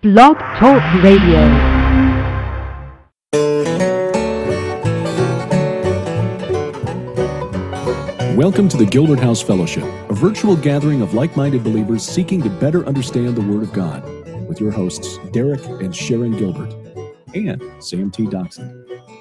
Blog Talk Radio. Welcome to the Gilbert House Fellowship, a virtual gathering of like-minded believers seeking to better understand the Word of God, with your hosts, Derek and Sharon Gilbert, and Sam T. Doxson.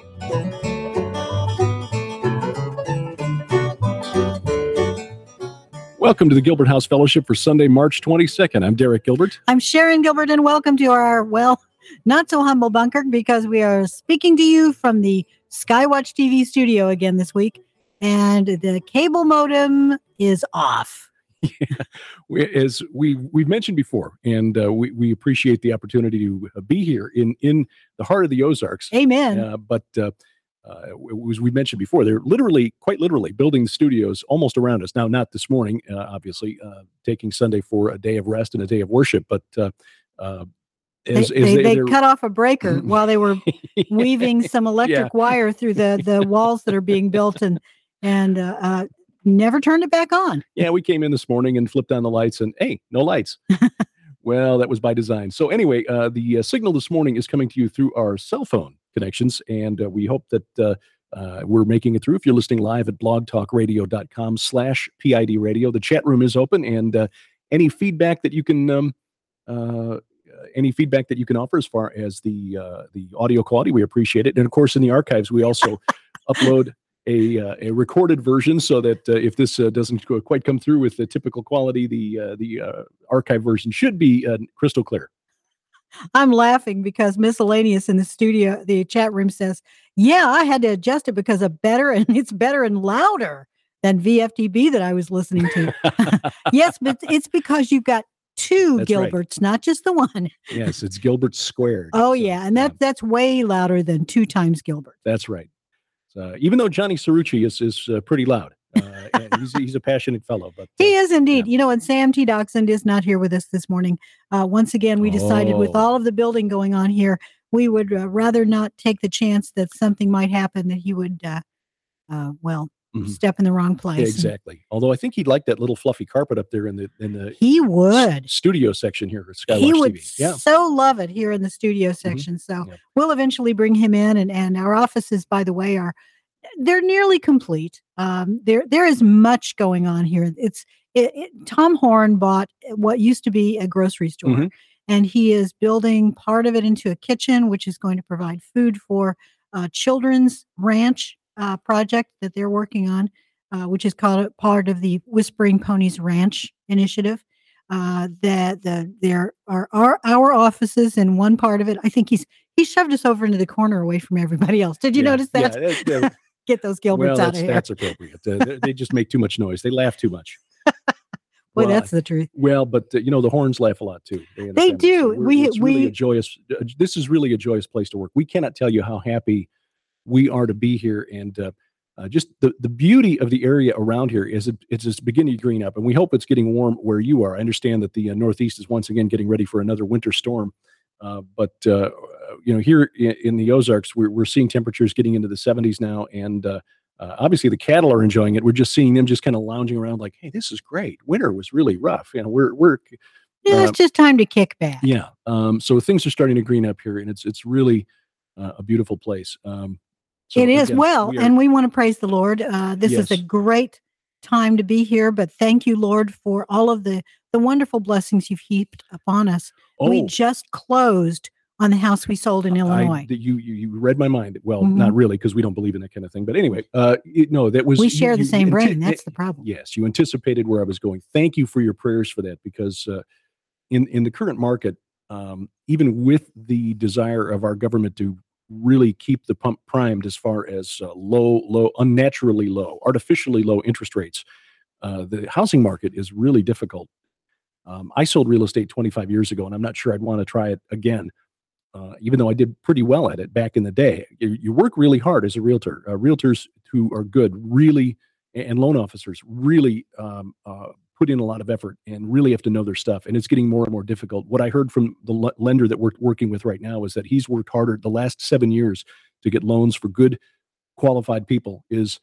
Welcome to the Gilbert House Fellowship for Sunday, March 22nd. I'm Derek Gilbert. I'm Sharon Gilbert, and welcome to our, not so humble bunker, because we are speaking to you from the Skywatch TV studio again this week, and the cable modem is off. Yeah, as we've mentioned before, and we appreciate the opportunity to be here in the heart of the Ozarks. Amen. As we mentioned before, they're quite literally building studios almost around us. Now, not this morning, obviously, taking Sunday for a day of rest and a day of worship, but they cut off a breaker while they were weaving some electric wire through the walls that are being built and never turned it back on. Yeah, we came in this morning and flipped on the lights and, hey, no lights. Well, that was by design. So anyway, the signal this morning is coming to you through our cell phone connections, and we hope that we're making it through. If you're listening live at blogtalkradio.com/PID radio, the chat room is open, and any feedback that you can offer as far as the audio quality, we appreciate it. And of course, in the archives, we also upload a recorded version, so that if this doesn't quite come through with the typical quality, the archive version should be crystal clear. I'm laughing because Miscellaneous in the studio, the chat room, says, yeah, I had to adjust it because it's better and louder than VFTB that I was listening to. Yes, but it's because you've got two That's Gilberts, right. Not just the one. Yes, it's Gilbert squared. Oh, yeah, and that's way louder than 2 times Gilbert. That's right. Even though Johnny Cerrucci is pretty loud, and he's a passionate fellow. But he is indeed. Yeah. And Sam T. Doxson is not here with us this morning. Once again, we decided with all of the building going on here, we would rather not take the chance that something might happen, that he would, step in the wrong place. Yeah, exactly. Although I think he'd like that little fluffy carpet up there in the he would studio section here at Skywatch he would TV. Yeah. so love it here in the studio section. So we'll eventually bring him in, and our offices, by the way, they're nearly complete. There is much going on here. Tom Horn bought what used to be a grocery store, and he is building part of it into a kitchen, which is going to provide food for children's ranch project that they're working on, which is called part of the Whispering Ponies Ranch initiative. There are our offices in one part of it. I think he shoved us over into the corner away from everybody else. Did you notice that? Yeah, Get those Gilberts out of here. That's appropriate. They just make too much noise. They laugh too much. Boy, that's the truth. Well, but the horns laugh a lot too. They do. This is really a joyous place to work. We cannot tell you how happy we are to be here, and just the beauty of the area around here is it's just beginning to green up, and we hope it's getting warm where you are. I understand that the Northeast is once again getting ready for another winter storm, but here in the Ozarks, we're seeing temperatures getting into the 70s now, and obviously the cattle are enjoying it. We're just seeing them just kind of lounging around like, hey, this is great. Winter was really rough. It's just time to kick back. Yeah. So things are starting to green up here, and it's really a beautiful place. It is. And we want to praise the Lord. This is a great time to be here, but thank you, Lord, for all of the wonderful blessings you've heaped upon us. We just closed on the house we sold in Illinois. You read my mind. Well, not really, because we don't believe in that kind of thing. But anyway, that was... We share the same brain. That's the problem. Yes, you anticipated where I was going. Thank you for your prayers for that, because in the current market, even with the desire of our government to really keep the pump primed as far as unnaturally low, artificially low interest rates, the housing market is really difficult. I sold real estate 25 years ago, and I'm not sure I'd want to try it again. Even though I did pretty well at it back in the day. You work really hard as a realtor. Realtors who are good really, and loan officers really put in a lot of effort and really have to know their stuff. And it's getting more and more difficult. What I heard from the lender that we're working with right now is that he's worked harder the last 7 years to get loans for good, qualified people. Is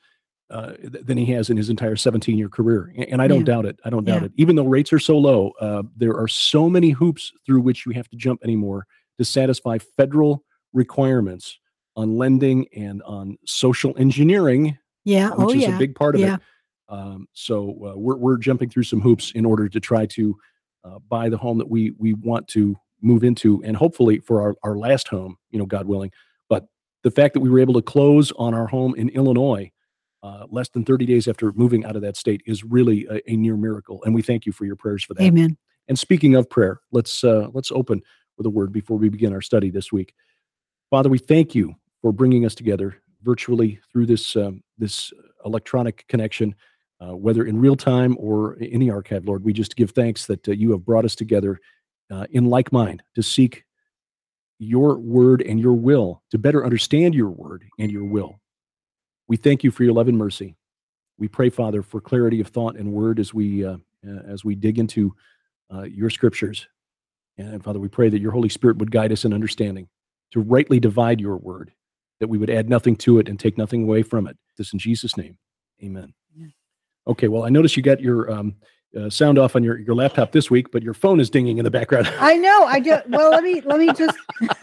than he has in his entire 17-year career. And I don't doubt it. I don't doubt Yeah. it. Even though rates are so low, there are so many hoops through which you have to jump anymore to satisfy federal requirements on lending and on social engineering, Yeah. which is a big part of Yeah. it. So we're jumping through some hoops in order to try to buy the home that we want to move into, and hopefully for our last home, God willing. But the fact that we were able to close on our home in Illinois less than 30 days after moving out of that state is really a near miracle, and we thank you for your prayers for that. Amen. And speaking of prayer, let's open with a word before we begin our study this week. Father, we thank you for bringing us together virtually through this electronic connection, whether in real time or in the archive, Lord. We just give thanks that you have brought us together in like mind to seek your word and your will, to better understand your word and your will. We thank you for your love and mercy. We pray, Father, for clarity of thought and word as we dig into your scriptures. And Father, we pray that your Holy Spirit would guide us in understanding, to rightly divide your word, that we would add nothing to it and take nothing away from it. This in Jesus' name, amen. Yeah. Okay, well, I noticed you got your sound off on your laptop this week, but your phone is dinging in the background. I know. I do. Well, let me just.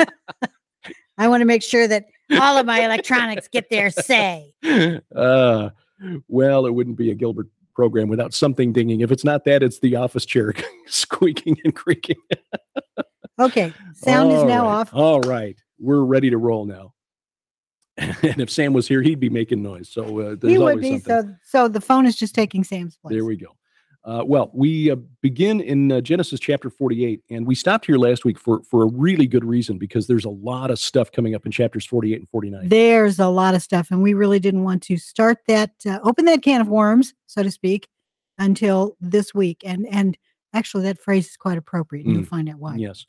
I want to make sure that all of my electronics get their say. Well, it wouldn't be a Gilbert program without something dinging. If it's not that, it's the office chair squeaking and creaking. Okay, sound is now off. All right, we're ready to roll now. And if Sam was here, he'd be making noise. So there's He would always be. something. So the phone is just taking Sam's place. There we go. Well, we begin in Genesis chapter 48, and we stopped here last week for a really good reason, because there's a lot of stuff coming up in chapters 48 and 49. There's a lot of stuff, and we really didn't want to start that, open that can of worms, so to speak, until this week. And actually, that phrase is quite appropriate, and you'll find out why. Yes.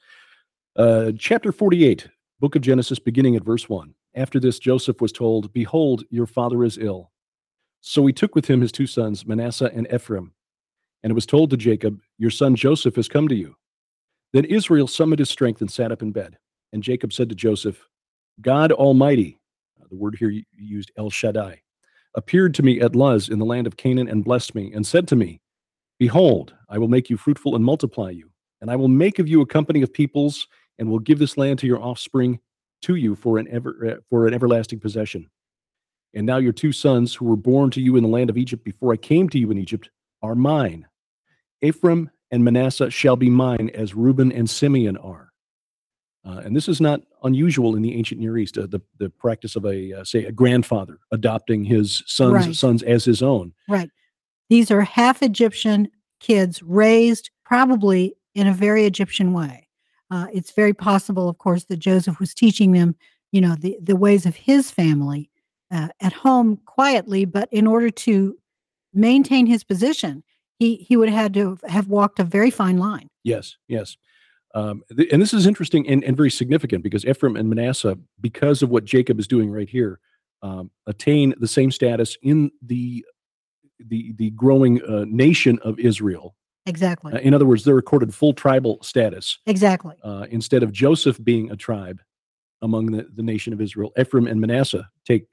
Chapter 48, book of Genesis, beginning at verse 1. After this, Joseph was told, "Behold, your father is ill." So he took with him his two sons, Manasseh and Ephraim. And it was told to Jacob, "Your son Joseph has come to you." Then Israel summoned his strength and sat up in bed. And Jacob said to Joseph, "God Almighty," the word here used El Shaddai, "appeared to me at Luz in the land of Canaan and blessed me, and said to me, 'Behold, I will make you fruitful and multiply you, and I will make of you a company of peoples, and will give this land to your offspring, to you for an everlasting possession. And now your two sons, who were born to you in the land of Egypt before I came to you in Egypt, are mine. Ephraim and Manasseh shall be mine, as Reuben and Simeon are." And this is not unusual in the ancient Near East, the practice of a grandfather adopting his sons as his own. Right. These are half Egyptian kids raised probably in a very Egyptian way. It's very possible, of course, that Joseph was teaching them, the ways of his family at home quietly, but in order to maintain his position, he would have had to have walked a very fine line. Yes. And this is interesting and very significant, because Ephraim and Manasseh, because of what Jacob is doing right here, attain the same status in the growing nation of Israel. Exactly. In other words, they're accorded full tribal status. Exactly. Instead of Joseph being a tribe among the nation of Israel, Ephraim and Manasseh take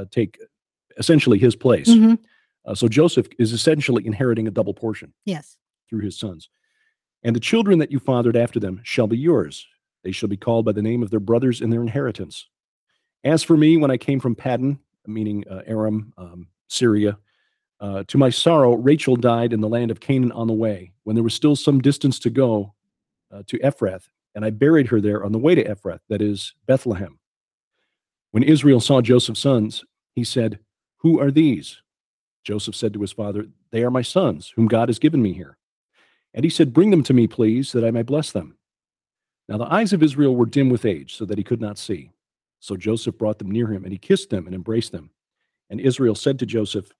essentially his place. Mm-hmm. So Joseph is essentially inheriting a double portion. Yes. Through his sons. "And the children that you fathered after them shall be yours. They shall be called by the name of their brothers in their inheritance. As for me, when I came from Paddan," meaning Aram, Syria, "to my sorrow, Rachel died in the land of Canaan on the way, when there was still some distance to go to Ephrath, and I buried her there on the way to Ephrath, that is, Bethlehem. When Israel saw Joseph's sons, he said, 'Who are these?' Joseph said to his father, 'They are my sons, whom God has given me here.' And he said, 'Bring them to me, please, that I may bless them.' Now the eyes of Israel were dim with age, so that he could not see. So Joseph brought them near him, and he kissed them and embraced them. And Israel said to Joseph,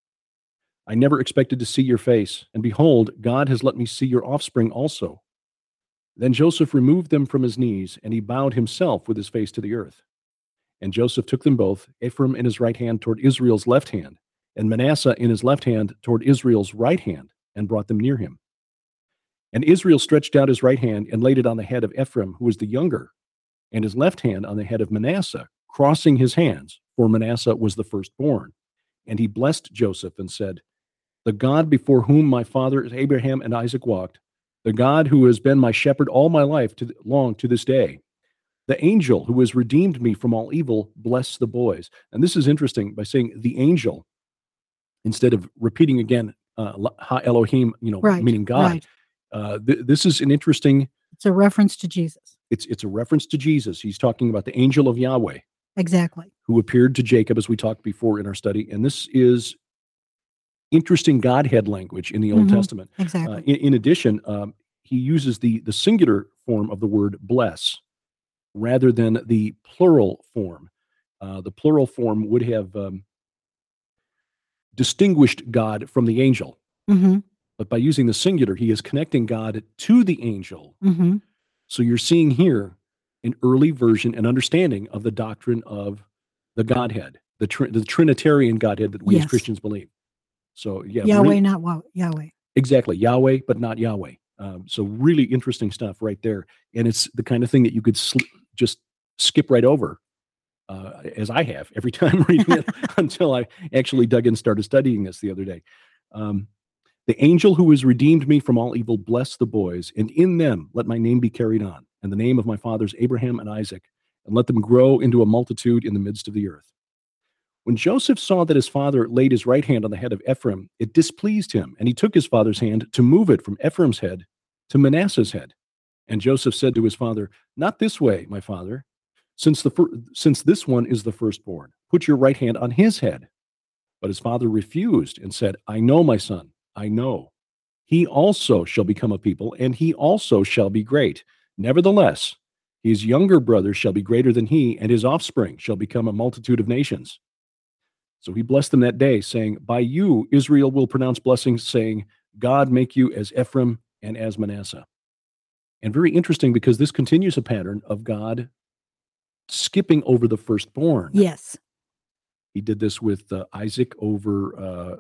'I never expected to see your face, and behold, God has let me see your offspring also.' Then Joseph removed them from his knees, and he bowed himself with his face to the earth. And Joseph took them both, Ephraim in his right hand toward Israel's left hand, and Manasseh in his left hand toward Israel's right hand, and brought them near him. And Israel stretched out his right hand and laid it on the head of Ephraim, who was the younger, and his left hand on the head of Manasseh, crossing his hands, for Manasseh was the firstborn. And he blessed Joseph and said, "The God before whom my fathers Abraham and Isaac walked, the God who has been my shepherd all my life long to this day, the angel who has redeemed me from all evil, bless the boys." And this is interesting by saying the angel, instead of repeating again, Ha Elohim, Right. meaning God. Right. This is an interesting. It's a reference to Jesus. It's a reference to Jesus. He's talking about the angel of Yahweh Exactly. who appeared to Jacob, as we talked before in our study. And this is interesting Godhead language in the Old Testament. Exactly. In addition, he uses the singular form of the word bless rather than the plural form. The plural form would have distinguished God from the angel. Mm-hmm. But by using the singular, he is connecting God to the angel. Mm-hmm. So you're seeing here an early version and understanding of the doctrine of the Godhead, the Trinitarian Godhead that we as Yes. Christians believe. So yeah, Yahweh, really- not Yahweh. exactly, Yahweh, but not Yahweh. So really interesting stuff right there. And it's the kind of thing that you could just skip right over, as I have every time reading it until I actually dug in and started studying this the other day. The angel who has redeemed me from all evil, bless the boys, and in them let my name be carried on, and the name of my fathers Abraham and Isaac, and let them grow into a multitude in the midst of the earth. When Joseph saw that his father laid his right hand on the head of Ephraim, it displeased him, and he took his father's hand to move it from Ephraim's head to Manasseh's head. And Joseph said to his father, "Not this way, my father, since this one is the firstborn. Put your right hand on his head." But his father refused and said, "I know, my son, I know. He also shall become a people, and he also shall be great. Nevertheless, his younger brother shall be greater than he, and his offspring shall become a multitude of nations." So he blessed them that day, saying, "By you Israel will pronounce blessings, saying, God make you as Ephraim and as Manasseh." And very interesting, because this continues a pattern of God skipping over the firstborn. Yes. He did this with Isaac over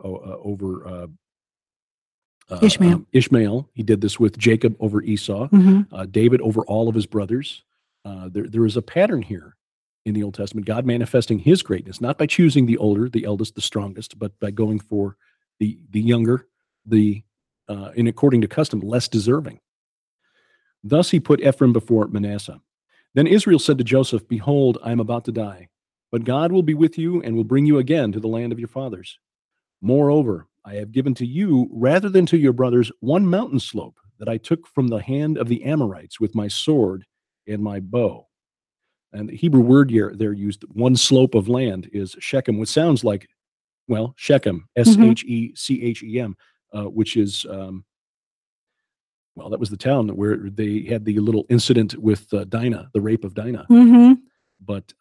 Ishmael. Ishmael. He did this with Jacob over Esau. Mm-hmm. David over all of his brothers. There is a pattern here in the Old Testament, God manifesting his greatness, not by choosing the older, the eldest, the strongest, but by going for the younger, and according to custom, less deserving. Thus he put Ephraim before Manasseh. Then Israel said to Joseph, "Behold, I am about to die, but God will be with you and will bring you again to the land of your fathers. Moreover, I have given to you, rather than to your brothers, one mountain slope that I took from the hand of the Amorites with my sword and my bow." And the Hebrew word here there used, one slope of land, is Shechem, which sounds like, well, Shechem, Shechem, which is, well, that was the town where they had the little incident with Dinah, the rape of Dinah. Mm-hmm. But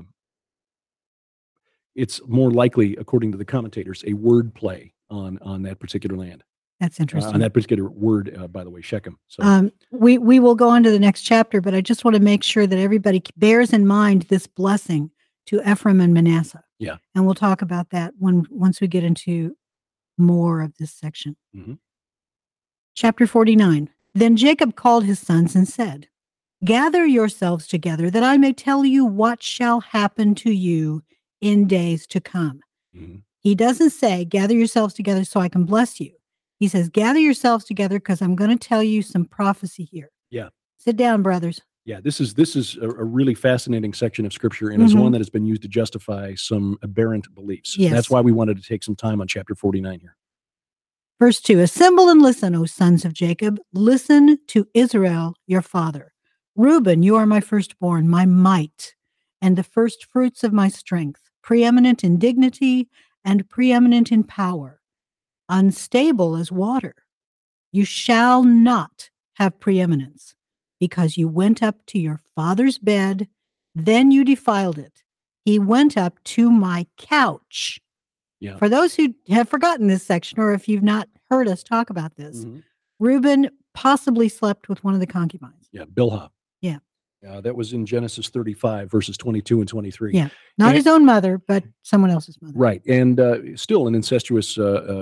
it's more likely, according to the commentators, a word play on that particular land. That's interesting. On that particular word, by the way, Shechem. So we will go on to the next chapter, but I just want to make sure that everybody bears in mind this blessing to Ephraim and Manasseh. Yeah. And we'll talk about that once we get into more of this section. Mm-hmm. Chapter 49. Then Jacob called his sons and said, "Gather yourselves together, that I may tell you what shall happen to you in days to come." Mm-hmm. He doesn't say, "Gather yourselves together so I can bless you." He says, "Gather yourselves together because I'm going to tell you some prophecy here." Yeah. Sit down, brothers. Yeah, this is a really fascinating section of Scripture, and is one that has been used to justify some aberrant beliefs. Yes. That's why we wanted to take some time on chapter 49 here. Verse 2, "Assemble and listen, O sons of Jacob. Listen to Israel, your father. Reuben, you are my firstborn, my might, and the first fruits of my strength, preeminent in dignity and preeminent in power, unstable as water. You shall not have preeminence, because you went up to your father's bed, then you defiled it. He went up to my couch." Yeah. For those who have forgotten this section, or if you've not heard us talk about this, Reuben possibly slept with one of the concubines. Yeah, Bilhah. Yeah. That was in Genesis 35, verses 22 and 23. Yeah. Not his own mother, but someone else's mother. Right. And still an incestuous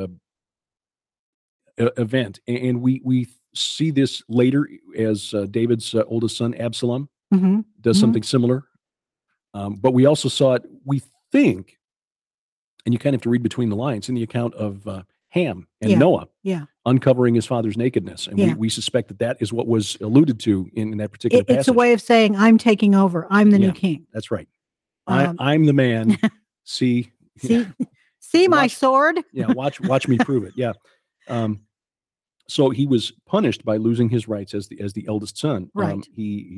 event. And we see this later as David's oldest son, Absalom, does something similar. But we also saw it, we think, And you kind of have to read between the lines in the account of Ham and Yeah. Noah Yeah. uncovering his father's nakedness. And Yeah. we suspect that that is what was alluded to in that particular passage. It's a way of saying, I'm taking over. I'm the new king. That's right. Um, I'm the man. See my watch- sword. Yeah, watch me prove it. Yeah. So he was punished by losing his rights as the eldest son. Right.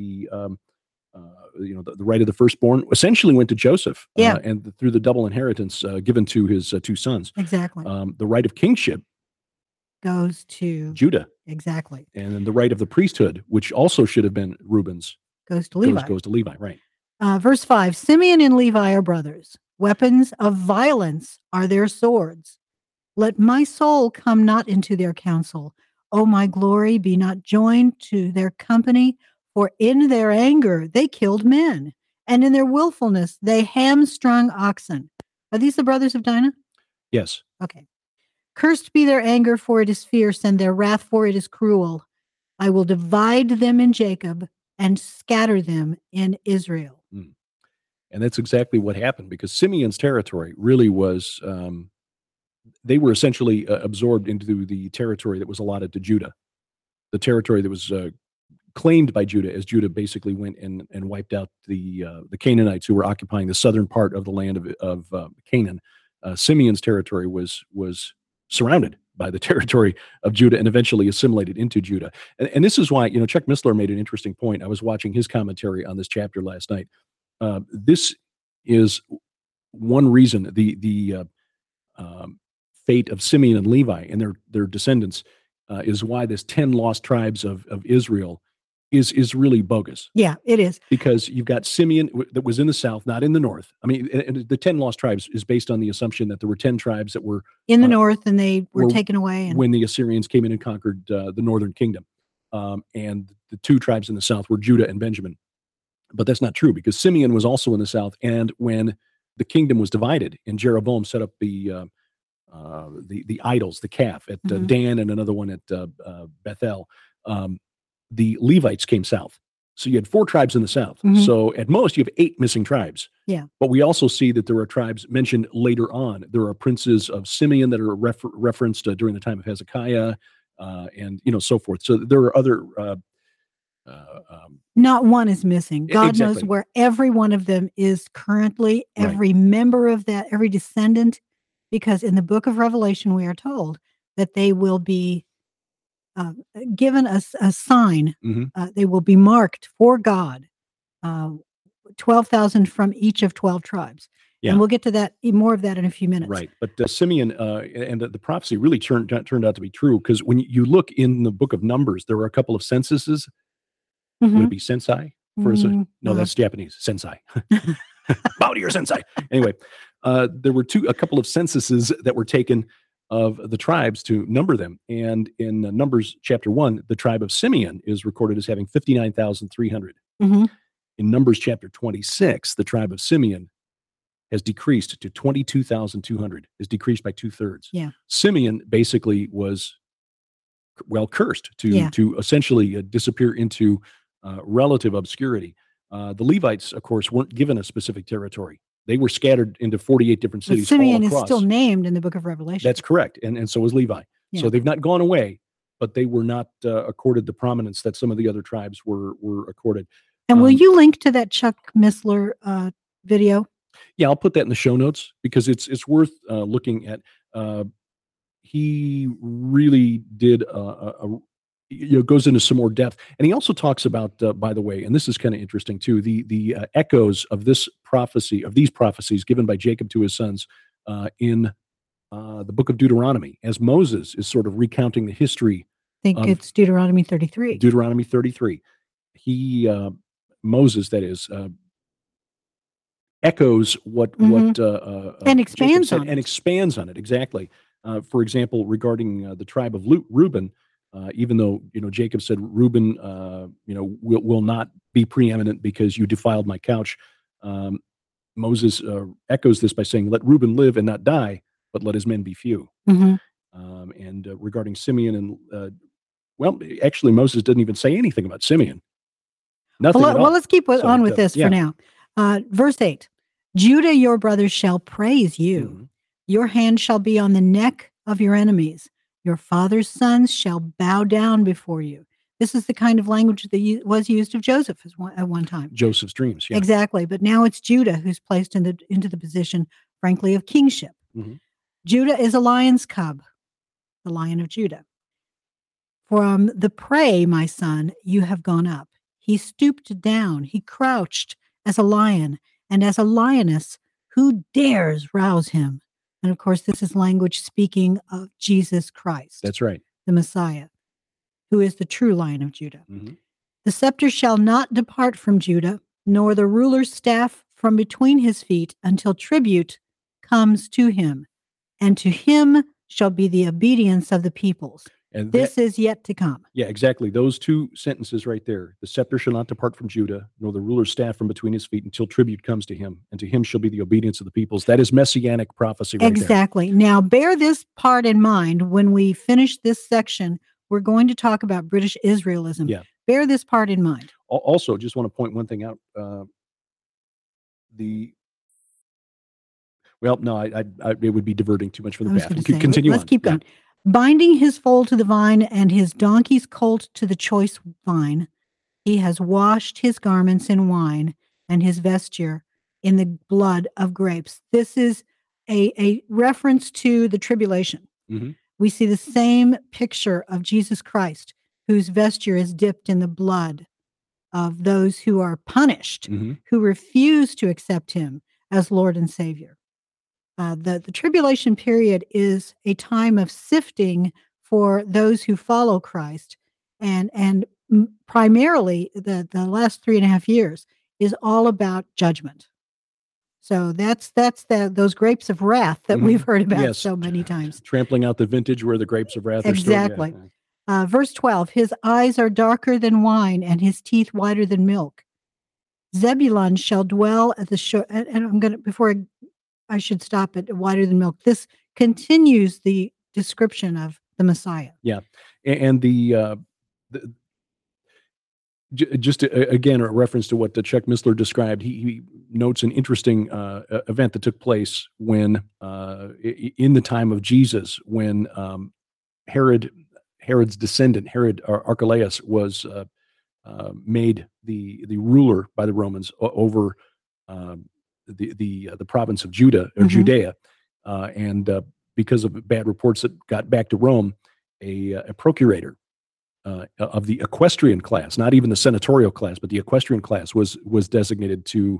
The right of the firstborn essentially went to Joseph. Yeah. And through the double inheritance given to his two sons. Exactly. The right of kingship goes to Judah. Exactly. And then the right of the priesthood, which also should have been Reuben's, goes to Levi. Goes to Levi, right. Verse 5, Simeon and Levi are brothers. Weapons of violence are their swords. Let my soul come not into their counsel. O my glory, be not joined to their company. For in their anger they killed men, and in their willfulness they hamstrung oxen. Are these the brothers of Dinah? Yes. Okay. Cursed be their anger, for it is fierce, and their wrath, for it is cruel. I will divide them in Jacob and scatter them in Israel. And that's exactly what happened, because Simeon's territory really was, they were essentially absorbed into the territory that was allotted to Judah, the territory that was claimed by Judah, as Judah basically went and wiped out the Canaanites who were occupying the southern part of the land of Canaan. Simeon's territory was surrounded by the territory of Judah and eventually assimilated into Judah. And this is why, Chuck Missler made an interesting point. I was watching his commentary on this chapter last night. This is one reason the fate of Simeon and Levi and their descendants is why this 10 lost tribes of Israel is really bogus. Yeah, it is. Because you've got Simeon that was in the south, not in the north. I mean, and the 10 lost tribes is based on the assumption that there were 10 tribes that were in the north and they were taken away. When the Assyrians came in and conquered the northern kingdom. And the 2 tribes in the south were Judah and Benjamin. But that's not true, because Simeon was also in the south. And when the kingdom was divided and Jeroboam set up the idols, the calf at Dan and another one at Bethel, the Levites came south. So you had 4 tribes in the south. So at most you have 8 missing tribes. Yeah. But we also see that there are tribes mentioned later on. There are princes of Simeon that are referenced during the time of Hezekiah, and so forth. So there are other. Not one is missing. God exactly. knows where every one of them is currently. Every member of that, every descendant, because in the book of Revelation we are told that they will be given a sign. They will be marked for God, 12,000 from each of 12 tribes. Yeah. And we'll get to that, more of that in a few minutes. Right. But Simeon and the prophecy really turned out to be true, because when you look in the book of Numbers, there were a couple of censuses. Would it be sensei? No, that's Japanese. Sensei. Bow to your sensei. Anyway, there were a couple of censuses that were taken of the tribes to number them. And in Numbers chapter 1, the tribe of Simeon is recorded as having 59,300. In Numbers chapter 26, the tribe of Simeon has decreased to 22,200, is decreased by 2/3. Yeah. Simeon basically was, cursed to essentially disappear into relative obscurity. The Levites, of course, weren't given a specific territory. They were scattered into 48 different cities. But Simeon all across. is still named in the book of Revelation. That's correct. And so is Levi. Yeah. So they've not gone away, but they were not accorded the prominence that some of the other tribes were accorded. And will you link to that Chuck Missler video? Yeah, I'll put that in the show notes, because it's worth looking at. He really did goes into some more depth, and he also talks about, by the way, and this is kind of interesting too, the echoes of these prophecies given by Jacob to his sons in the book of Deuteronomy, as Moses is sort of recounting the history. I think it's Deuteronomy 33. Deuteronomy 33. Moses, that is, echoes what and expands on it. And expands on it, exactly. For example, regarding the tribe of Reuben, even though Jacob said Reuben will not be preeminent because you defiled my couch, Moses echoes this by saying, "Let Reuben live and not die, but let his men be few." And regarding Simeon, and actually Moses didn't even say anything about Simeon. Nothing at all. Well, let's keep on with this for now. Verse 8, Judah, your brothers shall praise you. Your hand shall be on the neck of your enemies. Your father's sons shall bow down before you. This is the kind of language that was used of Joseph at one time. Joseph's dreams, yeah. Exactly. But now it's Judah who's placed into the position, frankly, of kingship. Mm-hmm. Judah is a lion's cub, the Lion of Judah. From the prey, my son, you have gone up. He stooped down. He crouched as a lion, and as a lioness, who dares rouse him? And of course, this is language speaking of Jesus Christ. That's right. The Messiah, who is the true Lion of Judah. Mm-hmm. The scepter shall not depart from Judah, nor the ruler's staff from between his feet, until tribute comes to him, and to him shall be the obedience of the peoples. And this is yet to come. Yeah, exactly. Those two sentences right there. The scepter shall not depart from Judah, nor the ruler's staff from between his feet, until tribute comes to him, and to him shall be the obedience of the peoples. That is messianic prophecy right exactly. there. Now, bear this part in mind. When we finish this section, we're going to talk about British Israelism. Yeah. Bear this part in mind. Also, just want to point one thing out. It would be diverting too much from the path. Continue on. Let's keep going. Binding his foal to the vine and his donkey's colt to the choice vine, he has washed his garments in wine and his vesture in the blood of grapes. This is a reference to the tribulation. Mm-hmm. We see the same picture of Jesus Christ, whose vesture is dipped in the blood of those who are punished, mm-hmm. who refuse to accept him as Lord and Savior. The tribulation period is a time of sifting for those who follow Christ, and primarily the last 3.5 years is all about judgment. So that's those grapes of wrath that we've heard about so many times. Trampling out the vintage where the grapes of wrath are stored. Exactly. Verse 12, his eyes are darker than wine and his teeth whiter than milk. Zebulun shall dwell at the shore. And I'm going to, I should stop at whiter than milk. This continues the description of the Messiah. Yeah. And just again, a reference to what Chuck Missler described, he notes an interesting event that took place when, in the time of Jesus, when Herod's descendant, Herod Archelaus, was made the ruler by the Romans over the province of Judah or Judea, and because of bad reports that got back to Rome, a procurator of the equestrian class, not even the senatorial class, but the equestrian class was designated to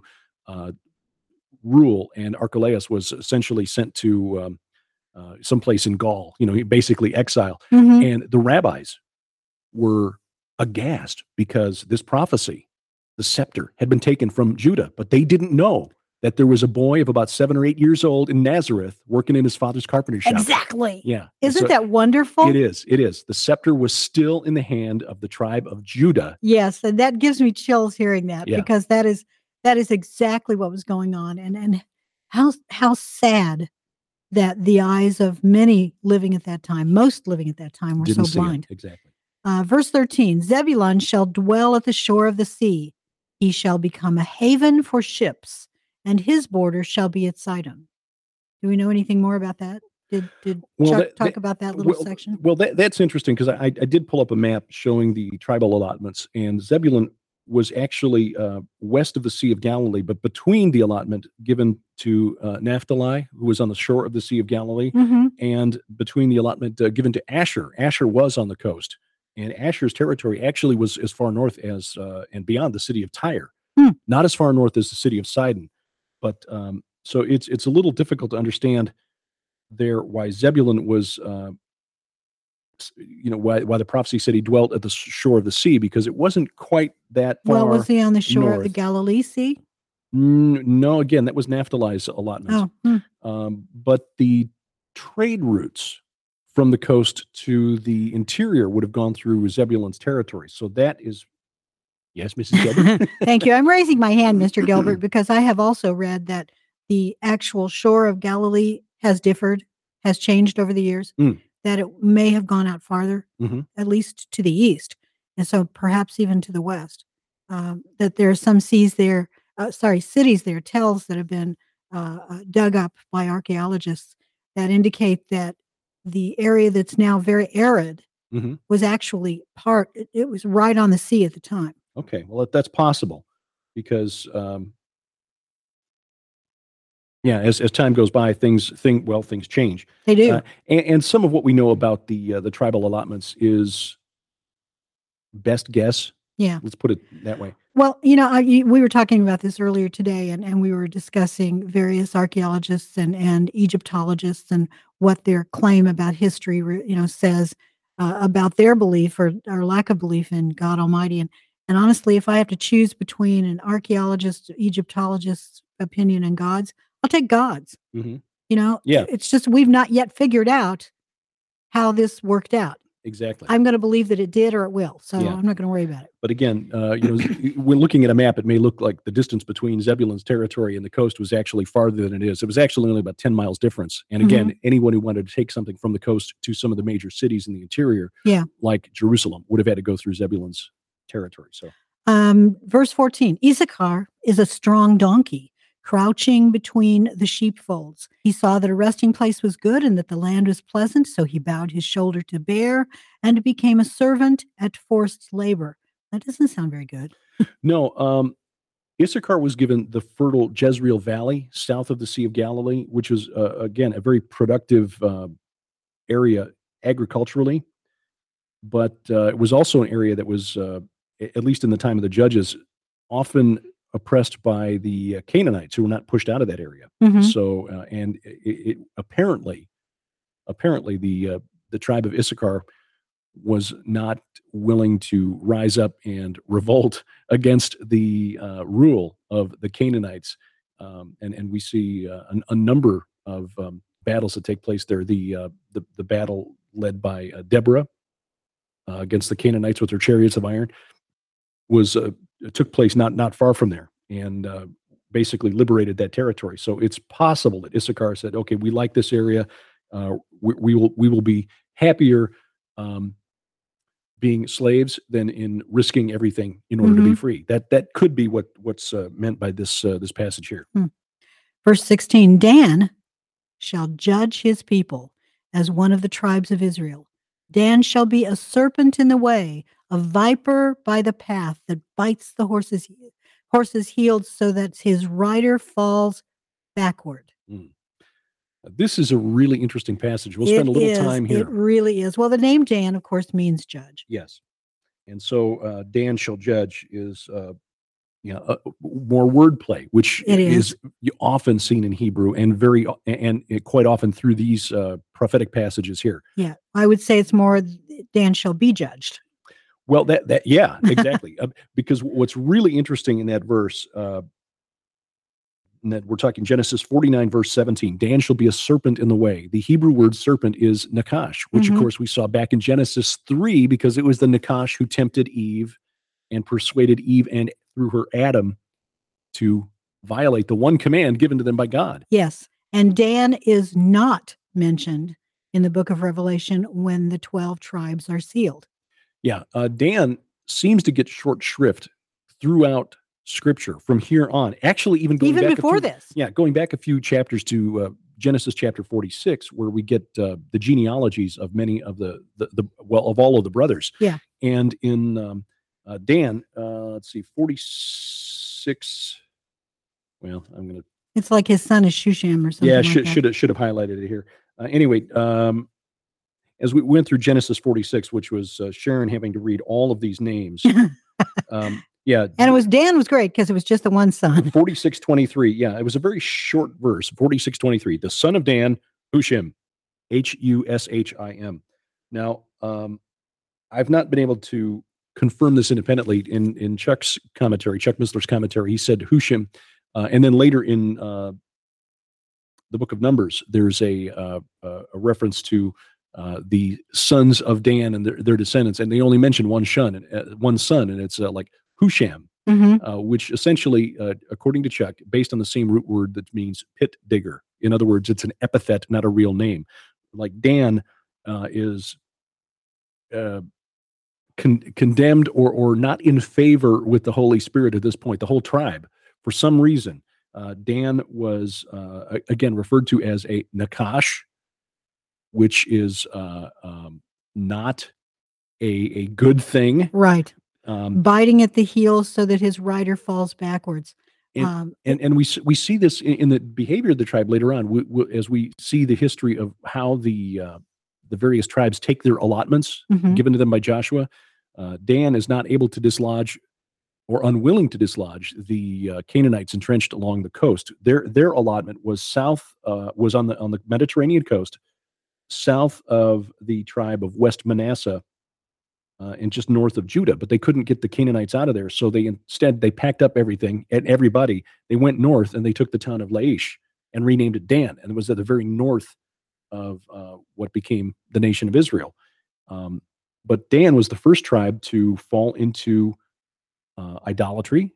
rule, and Archelaus was essentially sent to someplace in Gaul, basically exile. Mm-hmm. And the rabbis were aghast because this prophecy, the scepter, had been taken from Judah, but they didn't know that there was a boy of about 7 or 8 years old in Nazareth working in his father's carpenter shop. Exactly. Yeah. Isn't that wonderful? It is. It is. The scepter was still in the hand of the tribe of Judah. Yes, and that gives me chills hearing that, because that is exactly what was going on, and how sad that the eyes of many living at that time, most living at that time, were Didn't so blind. Exactly. Verse 13, Zebulun shall dwell at the shore of the sea. He shall become a haven for ships, and his border shall be at Sidon. Do we know anything more about that? Did Chuck talk about that little section? Well, that's interesting, because I did pull up a map showing the tribal allotments, and Zebulun was actually west of the Sea of Galilee, but between the allotment given to Naphtali, who was on the shore of the Sea of Galilee, and between the allotment given to Asher. Asher was on the coast, and Asher's territory actually was as far north as and beyond the city of Tyre, not as far north as the city of Sidon. But so it's a little difficult to understand there why Zebulun was, why the prophecy said he dwelt at the shore of the sea, because it wasn't quite that far. Well, was he on the shore north of the Galilee Sea? No, again, that was Naphtali's allotment. But the trade routes from the coast to the interior would have gone through Zebulun's territory. So that is, yes, Mrs. Gilbert? Thank you. I'm raising my hand, Mr. Gilbert, because I have also read that the actual shore of Galilee has changed over the years, that it may have gone out farther, at least to the east, and so perhaps even to the west. That there are some cities there, tells that have been dug up by archaeologists that indicate that the area that's now very arid Mm-hmm. was actually it was right on the sea at the time. Okay, well, that's possible because, as time goes by, things change. They do. And some of what we know about the tribal allotments is best guess. Yeah. Let's put it that way. Well, we were talking about this earlier today, and we were discussing various archaeologists and Egyptologists and what their claim about history, says about their belief or lack of belief in God Almighty. And honestly, if I have to choose between an archaeologist, Egyptologist's opinion and God's, I'll take God's. Mm-hmm. Yeah. It's just we've not yet figured out how this worked out. Exactly. I'm going to believe that it did or it will, so I'm not going to worry about it. But again, when looking at a map, it may look like the distance between Zebulun's territory and the coast was actually farther than it is. It was actually only about 10 miles difference. And again, anyone who wanted to take something from the coast to some of the major cities in the interior, like Jerusalem, would have had to go through Zebulun's territory. So, verse 14, Issachar is a strong donkey, crouching between the sheepfolds. He saw that a resting place was good and that the land was pleasant, so he bowed his shoulder to bear and became a servant at forced labor. That doesn't sound very good. No, Issachar was given the fertile Jezreel Valley south of the Sea of Galilee, which was, again, a very productive area agriculturally, but it was also an area that was, at least in the time of the judges, often oppressed by the Canaanites, who were not pushed out of that area. Mm-hmm. So, and it apparently, the tribe of Issachar was not willing to rise up and revolt against the rule of the Canaanites, and we see a number of battles that take place there. The battle led by Deborah against the Canaanites with their chariots of iron took place not far from there, and basically liberated that territory. So it's possible that Issachar said, "Okay, we like this area. We will be happier being slaves than in risking everything in order to be free." That could be what's meant by this passage here. Verse 16: Dan shall judge his people as one of the tribes of Israel. Dan shall be a serpent in the way, a viper by the path that bites the horse's heels so that his rider falls backward. This is a really interesting passage. We'll spend a little time here. It really is. Well, the name Dan, of course, means judge. Yes. And so Dan shall judge is more wordplay, which is often seen in Hebrew and quite often through these prophetic passages here. Yeah, I would say it's more Dan shall be judged. Well, yeah, exactly. Because what's really interesting in that verse, that we're talking Genesis 49, verse 17, Dan shall be a serpent in the way. The Hebrew word serpent is nakash, which of course we saw back in Genesis 3, because it was the nakash who tempted Eve and persuaded Eve and through her Adam to violate the one command given to them by God. Yes. And Dan is not mentioned in the book of Revelation when the 12 tribes are sealed. Yeah. Dan seems to get short shrift throughout Scripture from here on. Actually, even back before this. Yeah, going back a few chapters to Genesis chapter 46, where we get the genealogies of many of of all of the brothers. Yeah. And in Dan, let's see, 46. Well, I'm going to. It's like his son is Shusham or something. Yeah, like should have highlighted it here. Anyway, as we went through Genesis 46, which was Sharon having to read all of these names. Yeah. And Dan was great because it was just the one son. 46:23. Yeah, it was a very short verse. 46:23. The son of Dan, Hushim, Hushim. Now, I've not been able to confirm this independently. In Chuck's commentary, Chuck Missler's commentary, he said Hushim. And then later in the book of Numbers, there's a reference to the sons of Dan and their descendants, and they only mention one son, and it's like Husham, which essentially, according to Chuck, based on the same root word that means pit digger. In other words, it's an epithet, not a real name. Like Dan is condemned or not in favor with the Holy Spirit at this point, the whole tribe. For some reason, Dan was, again, referred to as a Nakash, which is not a good thing. Right. Biting at the heels so that his rider falls backwards. And we see this in the behavior of the tribe later on, as we see the history of how the various tribes take their allotments given to them by Joshua. Dan is not able to dislodge or unwilling to dislodge the Canaanites entrenched along the coast. Their allotment was was on the Mediterranean coast, south of the tribe of West Manasseh, and just north of Judah, but they couldn't get the Canaanites out of there. So they packed up everything and everybody. They went north and they took the town of Laish and renamed it Dan. And it was at the very north of what became the nation of Israel. But Dan was the first tribe to fall into idolatry.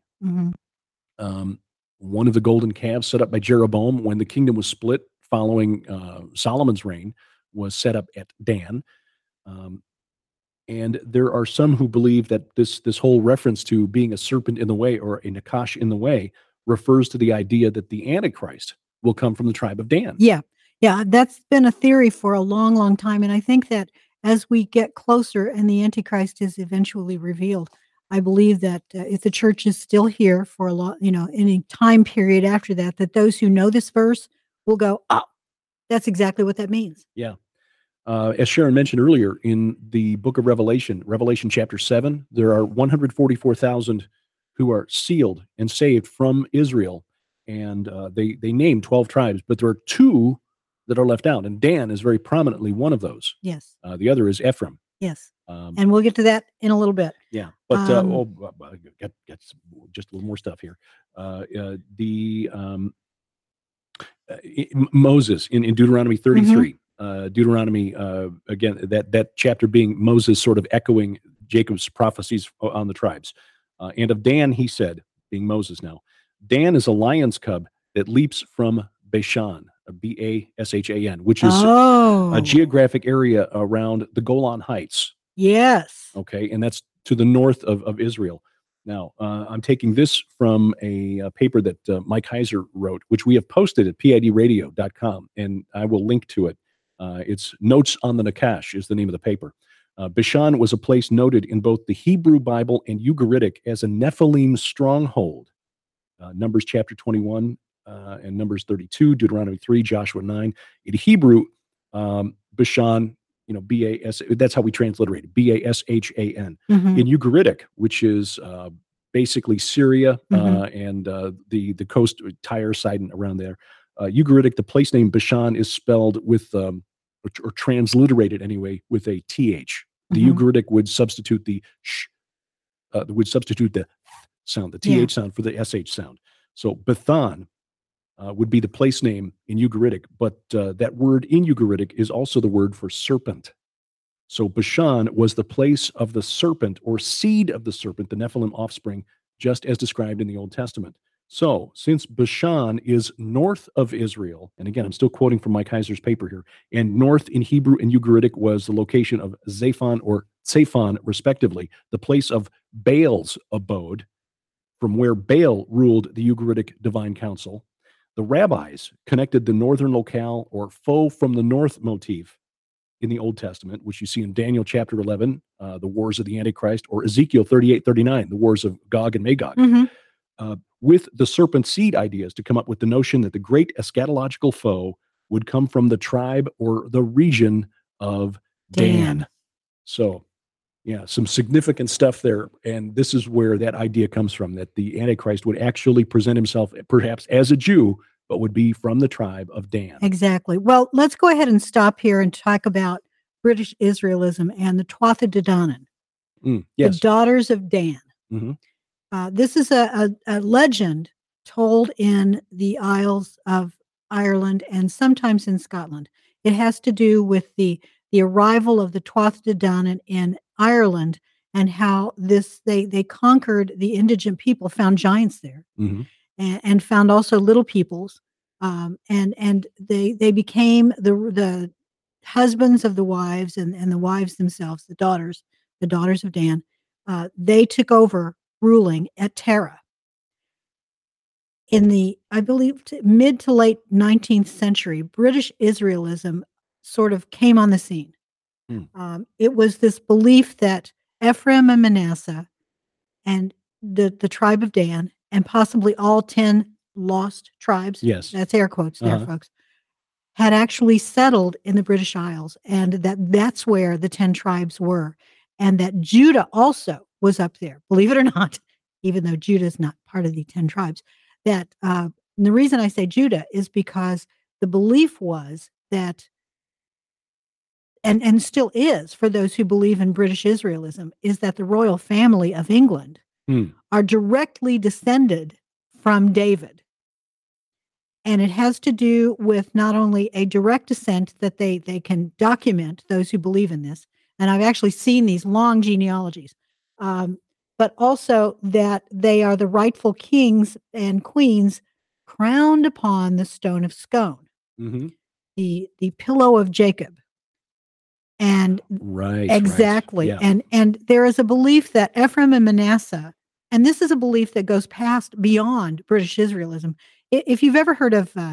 One of the golden calves set up by Jeroboam when the kingdom was split following Solomon's reign was set up at Dan. And there are some who believe that this whole reference to being a serpent in the way or a Nakash in the way refers to the idea that the Antichrist will come from the tribe of Dan. Yeah. That's been a theory for a long, long time. And I think that as we get closer and the Antichrist is eventually revealed, I believe that if the church is still here for a lot, any time period after that, that those who know this verse will go, oh, that's exactly what that means. Yeah. As Sharon mentioned earlier, in the book of Revelation chapter 7, there are 144,000 who are sealed and saved from Israel. And they name 12 tribes, but there are 2 that are left out. And Dan is very prominently one of those. Yes. The other is Ephraim. Yes. And we'll get to that in a little bit. Yeah. But got just a little more stuff here. Moses in Deuteronomy 33. Deuteronomy, again, that chapter being Moses sort of echoing Jacob's prophecies on the tribes. And of Dan, he said, being Moses now, Dan is a lion's cub that leaps from Bashan, Bashan, which is a geographic area around the Golan Heights. Yes. Okay, and that's to the north of Israel. Now, I'm taking this from a paper that Mike Heiser wrote, which we have posted at pidradio.com, and I will link to it. It's Notes on the Nakash is the name of the paper. Bashan was a place noted in both the Hebrew Bible and Ugaritic as a Nephilim stronghold. Numbers chapter 21 and Numbers 32, Deuteronomy 3, Joshua 9. In Hebrew, Bashan, B-A-S, that's how we transliterate it, B-A-S-H-A-N. In Ugaritic, which is basically Syria and the coast, Tyre, Sidon, around there. Ugaritic, the place name Bashan is spelled with, or transliterated anyway, with a TH. The Ugaritic would substitute the sh, would sound, the TH sound for the SH sound. So Bethan would be the place name in Ugaritic, but that word in Ugaritic is also the word for serpent. So Bashan was the place of the serpent or seed of the serpent, the Nephilim offspring, just as described in the Old Testament. So since Bashan is north of Israel, and again, I'm still quoting from Mike Heiser's paper here, and north in Hebrew and Ugaritic was the location of Zaphon or Tsephon, respectively, the place of Baal's abode, from where Baal ruled the Ugaritic divine council. The rabbis connected the northern locale or foe from the north motif in the Old Testament, which you see in Daniel chapter 11, the wars of the Antichrist, or Ezekiel 38-39, the wars of Gog and Magog, with the serpent seed ideas to come up with the notion that the great eschatological foe would come from the tribe or the region of Dan. So, yeah, some significant stuff there. And this is where that idea comes from, that the Antichrist would actually present himself perhaps as a Jew, but would be from the tribe of Dan. Exactly. Well, let's go ahead and stop here and talk about British Israelism and the Tuatha De Danann, yes. the daughters of Dan. This is a legend told in the Isles of Ireland and sometimes in Scotland. It has to do with the arrival of the Tuatha De Danann in Ireland and how they conquered the indigent people, found giants there, and found also little peoples, and they became the husbands of the wives and the wives themselves, the daughters of Dan. They took over ruling at Tara. In the, I believe, mid to late 19th century, British Israelism sort of came on the scene. Hmm. It was this belief that Ephraim and Manasseh and the tribe of Dan and possibly all 10 lost tribes, Yes. that's air quotes there, Uh-huh. folks, had actually settled in the British Isles, and that's where the 10 tribes were, and that Judah also was up there, believe it or not, even though Judah is not part of the 10 tribes. That the reason I say Judah is because the belief was that, and still is for those who believe in British Israelism, is that the royal family of England are directly descended from David. And it has to do with not only a direct descent that they can document, those who believe in this, and I've actually seen these long genealogies, but also that they are the rightful kings and queens crowned upon the stone of Scone, the pillow of Jacob. And exactly. Right. Yeah. And there is a belief that Ephraim and Manasseh, and this is a belief that goes past beyond British Israelism. If you've ever heard of,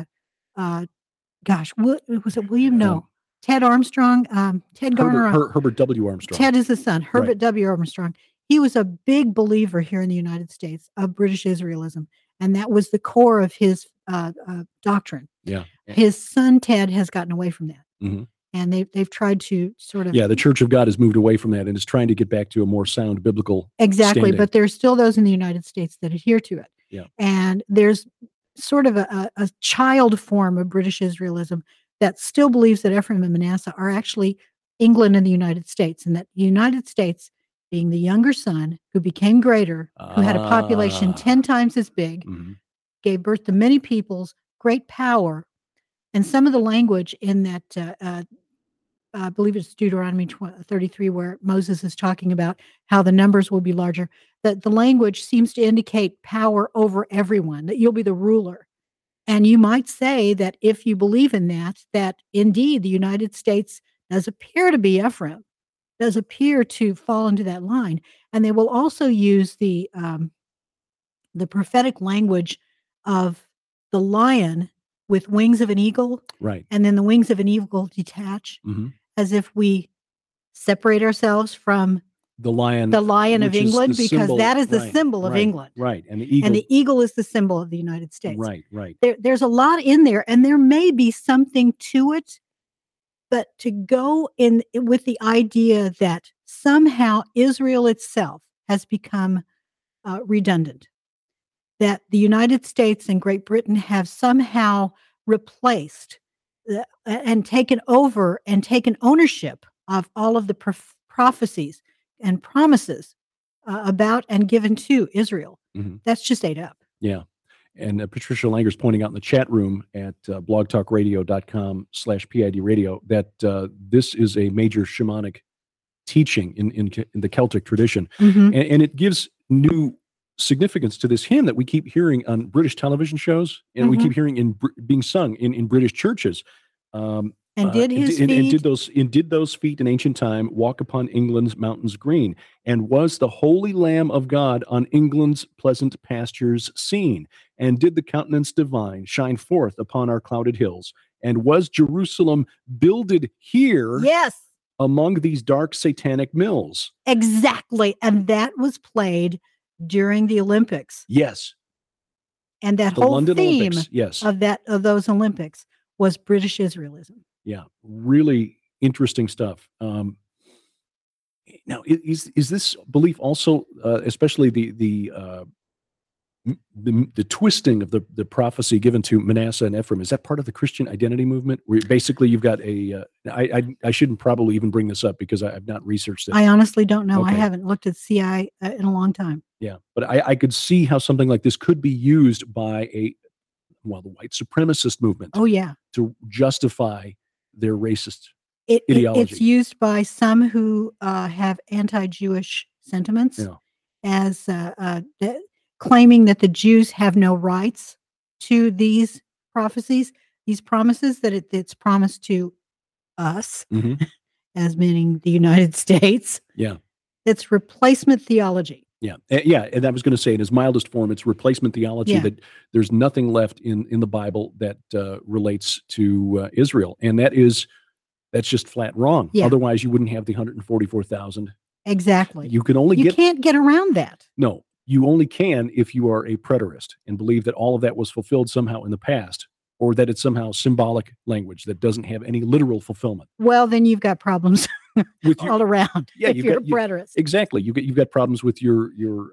was it William? No, Ted Armstrong, Ted Garner. Herbert W. Armstrong. Ted is the son, Herbert W. Armstrong. He was a big believer here in the United States of British Israelism, and that was the core of his doctrine. Yeah. His son, Ted, has gotten away from that. Mm-hmm. And they've tried to sort of... Yeah, the Church of God has moved away from that and is trying to get back to a more sound biblical standing. But there's still those in the United States that adhere to it. Yeah. And there's sort of a child form of British Israelism that still believes that Ephraim and Manasseh are actually England and the United States, and that the United States, being the younger son who became greater, who had a population 10 times as big, gave birth to many peoples, great power, and some of the language in that, I believe it's Deuteronomy 33, where Moses is talking about how the numbers will be larger, that the language seems to indicate power over everyone, that you'll be the ruler. And you might say that if you believe in that indeed the United States does appear to be Ephraim, does appear to fall into that line. And they will also use the prophetic language of the lion with wings of an eagle, right? And then the wings of an eagle detach, as if we separate ourselves from the lion of England, because that is the symbol of England, right? And the eagle is the symbol of the United States, right? There's a lot in there, and there may be something to it, but to go in with the idea that somehow Israel itself has become redundant, that the United States and Great Britain have somehow replaced and taken over and taken ownership of all of the prophecies and promises about and given to Israel. That's just ate up. Yeah. And Patricia Langer's pointing out in the chat room at blogtalkradio.com/PID radio that this is a major shamanic teaching in the Celtic tradition. And it gives new significance to this hymn that we keep hearing on British television shows, and we keep hearing being sung in British churches. And did those feet in ancient time walk upon England's mountains green? And was the holy Lamb of God on England's pleasant pastures seen? And did the countenance divine shine forth upon our clouded hills? And was Jerusalem builded here? Yes. Among these dark satanic mills? Exactly. And that was played during the Olympics. Yes. And that whole London theme of those Olympics was British Israelism. Yeah, really interesting stuff. Now, is this belief also, especially the twisting of the prophecy given to Manasseh and Ephraim, is that part of the Christian identity movement? Where basically you've got I shouldn't probably even bring this up because I've not researched it. I honestly don't know. Okay. I haven't looked at CI in a long time. Yeah, but I could see how something like this could be used by the white supremacist movement. Oh yeah, to justify their racist ideology. It's used by some who have anti-Jewish sentiments as claiming that the Jews have no rights to these prophecies, these promises, that it's promised to us, as meaning the United States. Yeah. It's replacement theology. Yeah. And I was going to say, in its mildest form, it's replacement theology, that there's nothing left in the Bible that relates to Israel. And that is That's just flat wrong. Yeah. Otherwise, you wouldn't have the 144,000. Exactly. You can only you can't get around that. No, you only can if you are a preterist and believe that all of that was fulfilled somehow in the past, or that it's somehow symbolic language that doesn't have any literal fulfillment. Well, then you've got problems with all around. Yeah, if you're a preterist. Exactly. You've got problems with your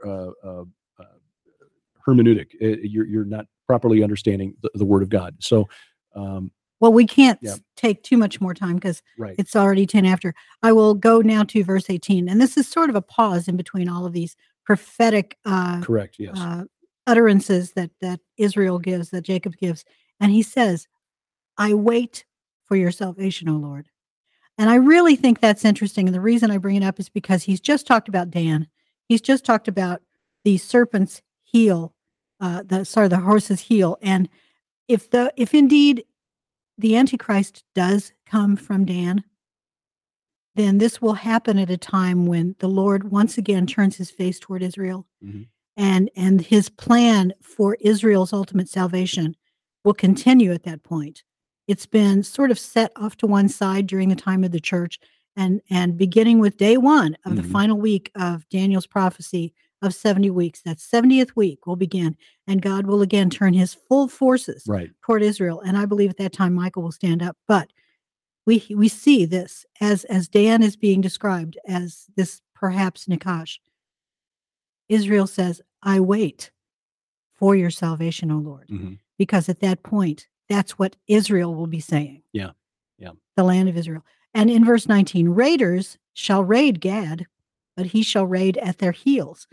hermeneutic. You're not properly understanding the Word of God. So, well, we can't take too much more time because it's already 10 after. I will go now to verse 18. And this is sort of a pause in between all of these prophetic correct, yes. Utterances that Israel gives, that Jacob gives. And he says, I wait for your salvation, O Lord. And I really think that's interesting. And the reason I bring it up is because he's just talked about Dan. He's just talked about the serpent's heel, the horse's heel. And if indeed the Antichrist does come from Dan, then this will happen at a time when the Lord once again turns his face toward Israel. Mm-hmm. And his plan for Israel's ultimate salvation will continue at that point. It's been sort of set off to one side during the time of the church, and beginning with day one of the final week of Daniel's prophecy of 70 weeks, that 70th week will begin, and God will again turn his full forces toward Israel. And I believe at that time Michael will stand up. But we see this as Dan is being described as this perhaps Nakash. Israel says, I wait for your salvation, O Lord. Mm-hmm. Because at that point, that's what Israel will be saying. Yeah. The land of Israel. And in verse 19, raiders shall raid Gad, but he shall raid at their heels.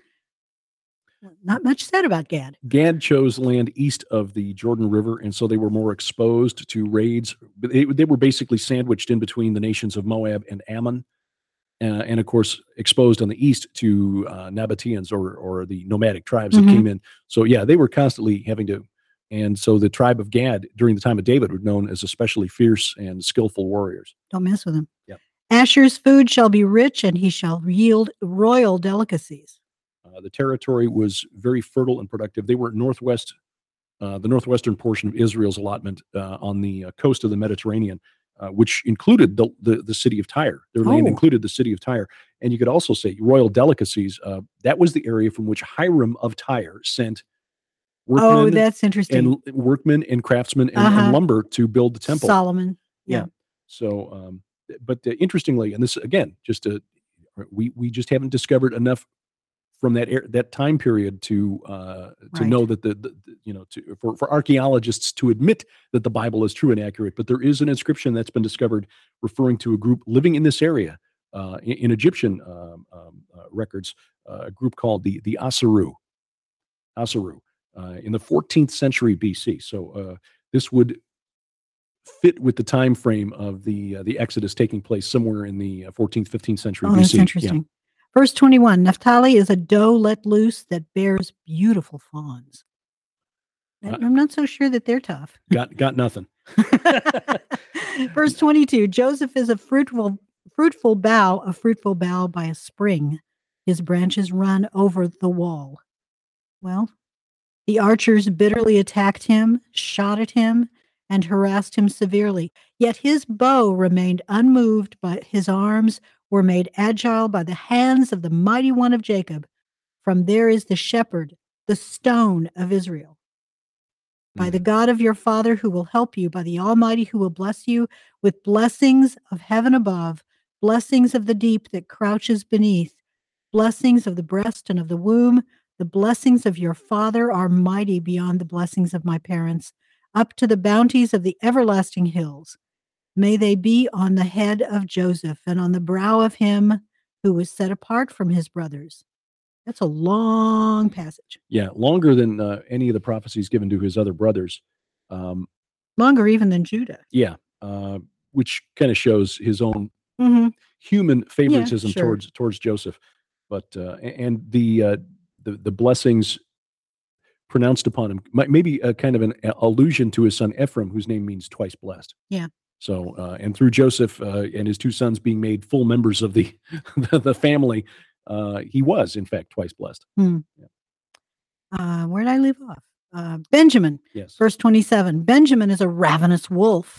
Not much said about Gad. Gad chose land east of the Jordan River, and so they were more exposed to raids. They were basically sandwiched in between the nations of Moab and Ammon, and of course exposed on the east to Nabateans or the nomadic tribes that came in. So yeah, they were constantly having to. And so the tribe of Gad during the time of David were known as especially fierce and skillful warriors. Don't mess with him. Yep. Asher's food shall be rich, and he shall yield royal delicacies. The territory was very fertile and productive. They were the northwestern portion of Israel's allotment on the coast of the Mediterranean, which included the city of Tyre. Their land included the city of Tyre. And you could also say royal delicacies. That was the area from which Hiram of Tyre sent workmen, that's interesting. And workmen and craftsmen and lumber to build the temple. Solomon. Yeah. So, but interestingly, and this again, we just haven't discovered enough from that time period to know that for archaeologists to admit that the Bible is true and accurate. But there is an inscription that's been discovered referring to a group living in this area in Egyptian records, a group called the Asaru. In the 14th century BC. So this would fit with the time frame of the Exodus taking place somewhere in the 14th, 15th century BC. That's interesting. Yeah. Verse 21, Naphtali is a doe let loose that bears beautiful fawns. I'm not so sure that they're tough. Got nothing. Verse 22, Joseph is a fruitful bough by a spring. His branches run over the wall. Well, the archers bitterly attacked him, shot at him, and harassed him severely. Yet his bow remained unmoved, but his arms were made agile by the hands of the mighty one of Jacob. From there is the shepherd, the stone of Israel. By the God of your father who will help you, by the Almighty who will bless you with blessings of heaven above, blessings of the deep that crouches beneath, blessings of the breast and of the womb. The blessings of your father are mighty beyond the blessings of my parents, up to the bounties of the everlasting hills. May they be on the head of Joseph and on the brow of him who was set apart from his brothers. That's a long passage. Yeah, longer than any of the prophecies given to his other brothers. Longer even than Judah. Yeah, which kind of shows his own human favoritism towards Joseph. But and the blessings pronounced upon him, maybe a kind of an allusion to his son Ephraim, whose name means twice blessed. Yeah. So, and through Joseph and his two sons being made full members of the family, he was in fact twice blessed. Yeah. Where did I leave off? Benjamin. Yes. Verse 27. Benjamin is a ravenous wolf.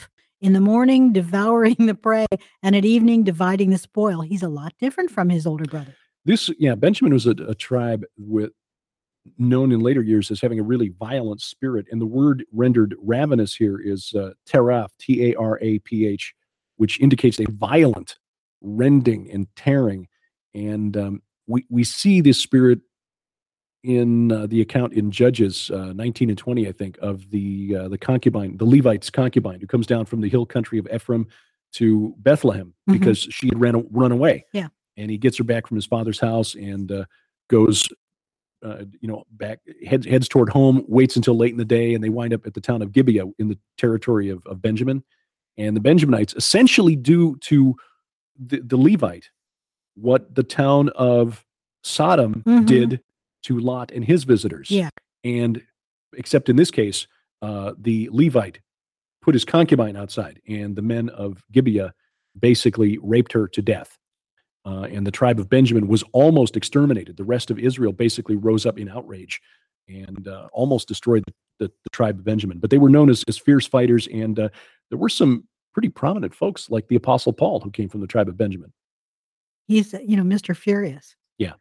In the morning, devouring the prey, and at evening, dividing the spoil. He's a lot different from his older brother. Benjamin was a tribe known in later years as having a really violent spirit. And the word rendered ravenous here is teraph, T-A-R-A-P-H, which indicates a violent rending and tearing. And we see this spirit in the account in Judges 19 and 20, I think, of the concubine, the Levite's concubine, who comes down from the hill country of Ephraim to Bethlehem because she had run away. Yeah. And he gets her back from his father's house and goes, back, heads toward home, waits until late in the day, and they wind up at the town of Gibeah in the territory of Benjamin. And the Benjaminites essentially do to the Levite what the town of Sodom did to Lot and his visitors. Yeah. And except in this case, the Levite put his concubine outside, and the men of Gibeah basically raped her to death. And the tribe of Benjamin was almost exterminated. The rest of Israel basically rose up in outrage and almost destroyed the tribe of Benjamin. But they were known as fierce fighters, and there were some pretty prominent folks like the Apostle Paul who came from the tribe of Benjamin. He's, Mr. Furious. Yeah.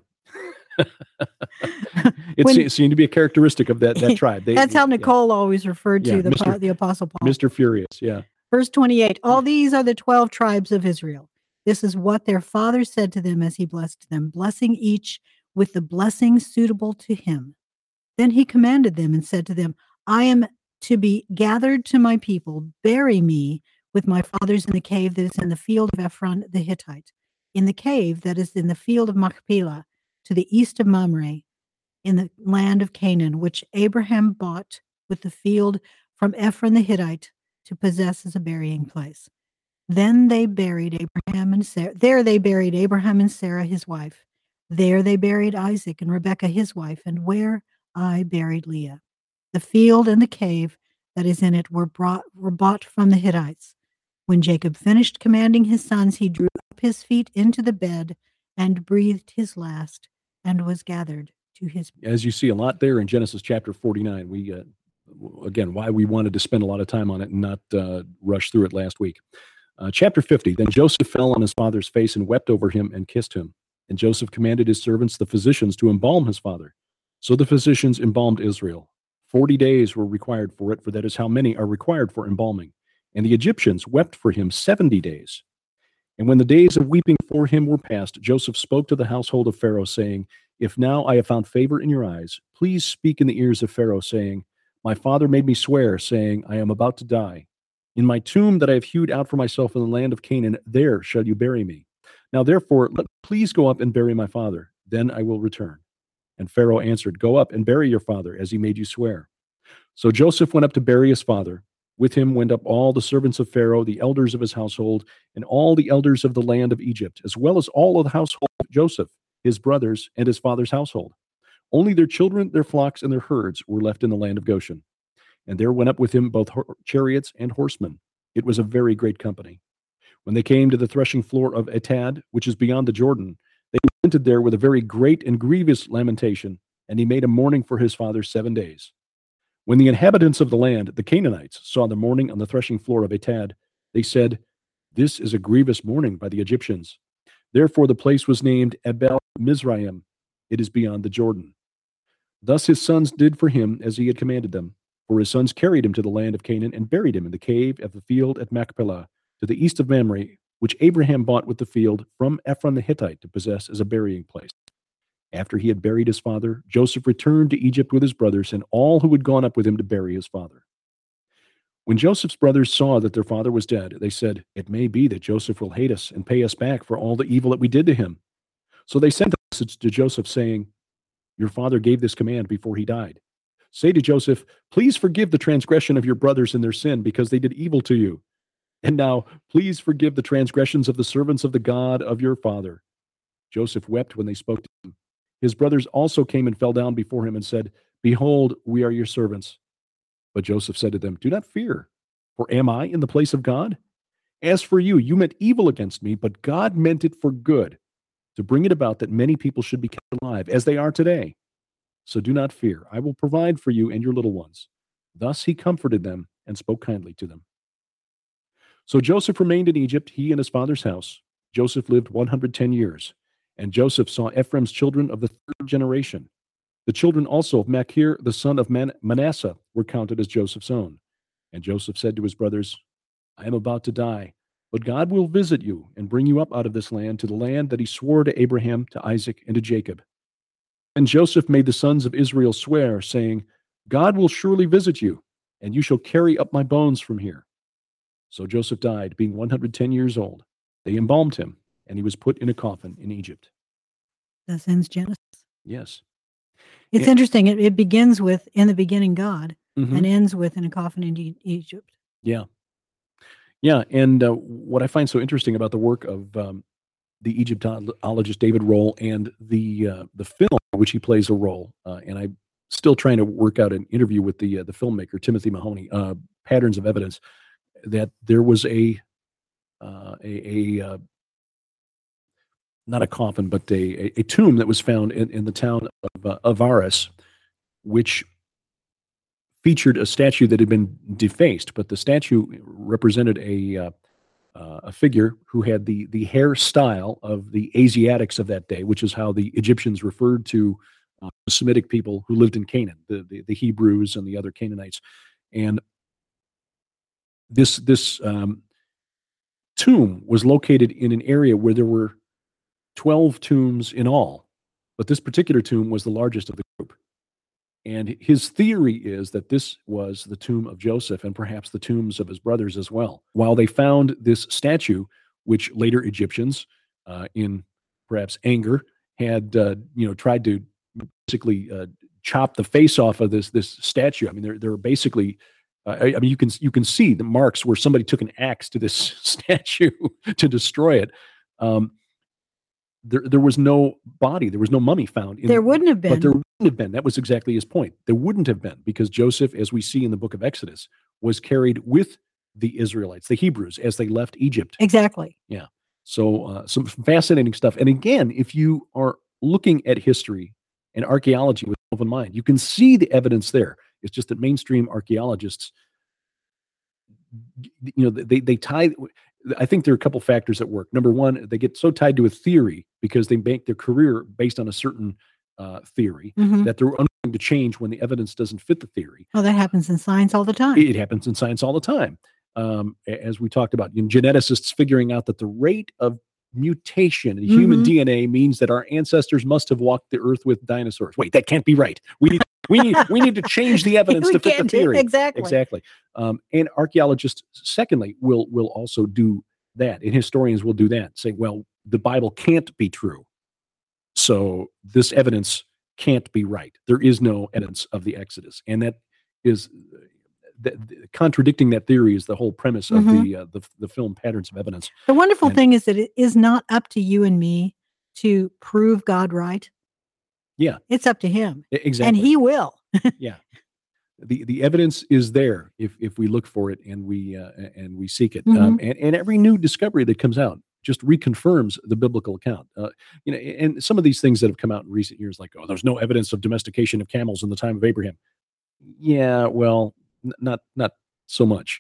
It seemed to be a characteristic of that tribe. That's how Nicole always referred to the Apostle Paul. Mr. Furious, yeah. Verse 28, all these are the 12 tribes of Israel. This is what their father said to them as he blessed them, blessing each with the blessing suitable to him. Then he commanded them and said to them, I am to be gathered to my people. Bury me with my fathers in the cave that is in the field of Ephron the Hittite, in the cave that is in the field of Machpelah, to the east of Mamre, in the land of Canaan, which Abraham bought with the field from Ephron the Hittite to possess as a burying place. Then they buried Abraham and Sarah. There they buried Abraham and Sarah, his wife. There they buried Isaac and Rebekah, his wife, and where I buried Leah. The field and the cave that is in it were bought from the Hittites. When Jacob finished commanding his sons, he drew up his feet into the bed and breathed his last and was gathered to his. As you see a lot there in Genesis chapter 49, we again, why we wanted to spend a lot of time on it and not rush through it last week. Chapter 50, then Joseph fell on his father's face and wept over him and kissed him. And Joseph commanded his servants, the physicians, to embalm his father. So the physicians embalmed Israel. 40 days were required for it, for that is how many are required for embalming. And the Egyptians wept for him 70 days. And when the days of weeping for him were past, Joseph spoke to the household of Pharaoh, saying, If now I have found favor in your eyes, please speak in the ears of Pharaoh, saying, My father made me swear, saying, I am about to die. In my tomb that I have hewed out for myself in the land of Canaan, there shall you bury me. Now therefore, please go up and bury my father. Then I will return. And Pharaoh answered, Go up and bury your father, as he made you swear. So Joseph went up to bury his father. With him went up all the servants of Pharaoh, the elders of his household, and all the elders of the land of Egypt, as well as all of the household of Joseph, his brothers, and his father's household. Only their children, their flocks, and their herds were left in the land of Goshen. And there went up with him both chariots and horsemen. It was a very great company. When they came to the threshing floor of Atad, which is beyond the Jordan, they lamented there with a very great and grievous lamentation, and he made a mourning for his father 7 days. When the inhabitants of the land, the Canaanites, saw the mourning on the threshing floor of Atad, they said, This is a grievous mourning by the Egyptians. Therefore the place was named Abel Mizraim. It is beyond the Jordan. Thus his sons did for him as he had commanded them. For his sons carried him to the land of Canaan and buried him in the cave of the field at Machpelah, to the east of Mamre, which Abraham bought with the field from Ephron the Hittite to possess as a burying place. After he had buried his father, Joseph returned to Egypt with his brothers and all who had gone up with him to bury his father. When Joseph's brothers saw that their father was dead, they said, It may be that Joseph will hate us and pay us back for all the evil that we did to him. So they sent a message to Joseph saying, Your father gave this command before he died. Say to Joseph, Please forgive the transgression of your brothers and their sin, because they did evil to you. And now, please forgive the transgressions of the servants of the God of your father. Joseph wept when they spoke to him. His brothers also came and fell down before him and said, Behold, we are your servants. But Joseph said to them, Do not fear, for am I in the place of God? As for you, you meant evil against me, but God meant it for good, to bring it about that many people should be kept alive, as they are today. So do not fear. I will provide for you and your little ones. Thus he comforted them and spoke kindly to them. So Joseph remained in Egypt, he and his father's house. Joseph lived 110 years. And Joseph saw Ephraim's children of the third generation. The children also of Machir, the son of Manasseh, were counted as Joseph's own. And Joseph said to his brothers, I am about to die, but God will visit you and bring you up out of this land to the land that he swore to Abraham, to Isaac, and to Jacob. And Joseph made the sons of Israel swear, saying, God will surely visit you, and you shall carry up my bones from here. So Joseph died, being 110 years old. They embalmed him, and he was put in a coffin in Egypt. That ends Genesis. Yes. It's interesting. It begins with, in the beginning, God, Mhm. and ends with, in a coffin in Egypt. Yeah. Yeah, and what I find so interesting about the work of the Egyptologist David Rohl and the film in which he plays a role, and I'm still trying to work out an interview with the filmmaker Timothy Mahoney, Patterns of Evidence, that there was a not a coffin, but a tomb that was found in the town of Avaris, which featured a statue that had been defaced, but the statue represented a figure who had the hairstyle of the Asiatics of that day, which is how the Egyptians referred to the Semitic people who lived in Canaan, the Hebrews and the other Canaanites. And this tomb was located in an area where there were 12 tombs in all, but this particular tomb was the largest of the group. And his theory is that this was the tomb of Joseph and perhaps the tombs of his brothers as well. While they found this statue, which later Egyptians, in perhaps anger, had tried to basically chop the face off of this statue. I mean, there are basically, I mean, you can see the marks where somebody took an axe to this statue to destroy it. There was no body. There was no mummy found. There wouldn't have been. But there wouldn't have been. That was exactly his point. There wouldn't have been, because Joseph, as we see in the book of Exodus, was carried with the Israelites, the Hebrews, as they left Egypt. Exactly. Yeah. So some fascinating stuff. And again, if you are looking at history and archaeology with an open mind, you can see the evidence there. It's just that mainstream archaeologists, they tie. I think there are a couple factors at work. Number one, they get so tied to a theory because they make their career based on a certain theory that they're unwilling to change when the evidence doesn't fit the theory. Oh, that happens in science all the time. It happens in science all the time. As we talked about, geneticists figuring out that the rate of mutation in human DNA means that our ancestors must have walked the earth with dinosaurs. Wait, that can't be right. We need to change the evidence to fit the theory. Exactly. And archaeologists, secondly, will also do that, and historians will do that, saying, well, the Bible can't be true, so this evidence can't be right. There is no evidence of the Exodus, and that is contradicting that theory is the whole premise of the film Patterns of Evidence. The wonderful thing is that it is not up to you and me to prove God right. Yeah. It's up to him. Exactly. And he will. Yeah. The evidence is there if we look for it and we seek it. And every new discovery that comes out just reconfirms the biblical account. And some of these things that have come out in recent years, like, oh, there's no evidence of domestication of camels in the time of Abraham. Yeah, well, not so much.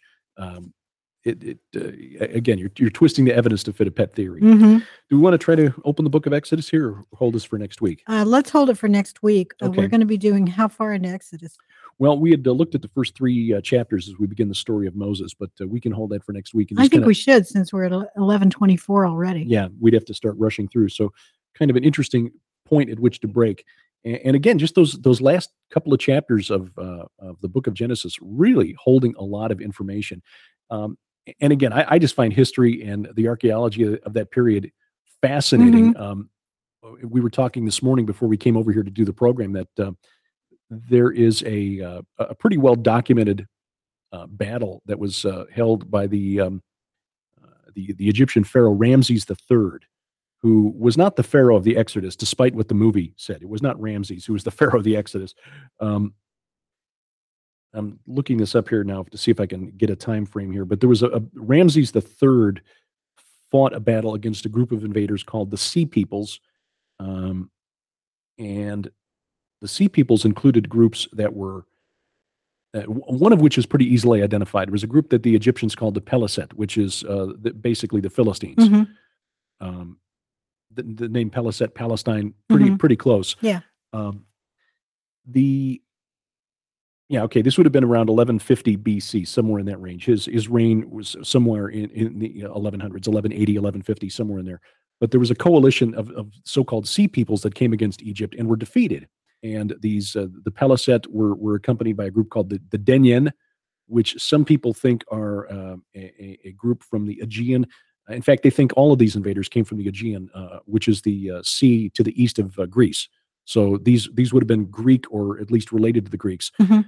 Again, you're twisting the evidence to fit a pet theory. Do we want to try to open the book of Exodus here, or hold this for next week? Let's hold it for next week. Okay. We're going to be doing how far into Exodus? Well, we had looked at the first three chapters as we begin the story of Moses, but we can hold that for next week. And I think we should, since we're at 11:24 already. Yeah, we'd have to start rushing through. So kind of an interesting point at which to break. And again, just those last couple of chapters of the book of Genesis really holding a lot of information. And again, I just find history and the archaeology of that period fascinating. We were talking this morning before we came over here to do the program that there is a pretty well documented battle that was held by the Egyptian pharaoh Ramses III, who was not the pharaoh of the Exodus, despite what the movie said. It was not Ramses who was the pharaoh of the Exodus. I'm looking this up here now to see if I can get a time frame here, but there was a Ramses III fought a battle against a group of invaders called the Sea Peoples, and the Sea Peoples included groups that were one of which is pretty easily identified. It was a group that the Egyptians called the Peliset, which is basically the Philistines. Mhm. Um, the name Peliset, Palestine, pretty close. Yeah. This would have been around 1150 BC, somewhere in that range. His reign was somewhere in the 1100s, 1180, 1150, somewhere in there. But there was a coalition of so-called sea peoples that came against Egypt and were defeated. And these the Peliset were accompanied by a group called the Denyen, which some people think are a group from the Aegean. In fact, they think all of these invaders came from the Aegean, which is the sea to the east of Greece. So these would have been Greek, or at least related to the Greeks. Mhm.